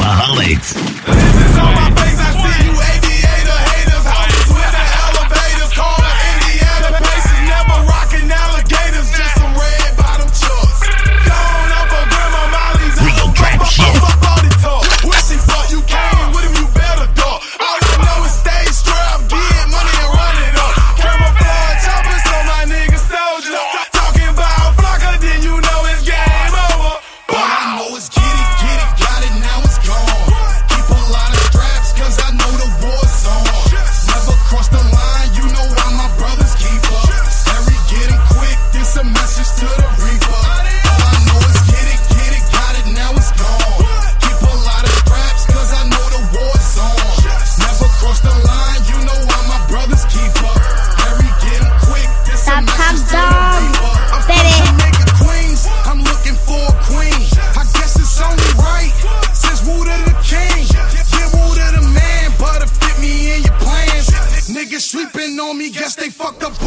Alcoholics. This is on my face, I see you aviator haters. Houses with the elevators, call the Indiana Pacers. Never rocking alligators, just some red bottom chucks. Gone off of Grandma Molly's. Real trap shit. When she fuck, you came with him, you better duck. All I know is stay strapped, get money and run it up. Camouflage choppers, so my niggas soldiers. Talking about Flocka, then you know it's game over. All I know is get it, got it, now it's gone. Keep a lot of straps, cause I know the war's on. Never cross the line, you know I'm my brother's keeper. Harry getting quick, this a message to the reaper. All I know is get it, got it, now it's gone. Keep a lot of straps, cause I know the war's on. Never cross the line, you know I'm my brother's keeper. Harry getting quick, this a message to the reaper. I'm from Jamaica, Queens, I'm looking for a queen. I guess it's only right, since Woo to the king. Yeah, Woo to the man, but it fit me in your plans. Niggas sleeping on me, guess they fucked up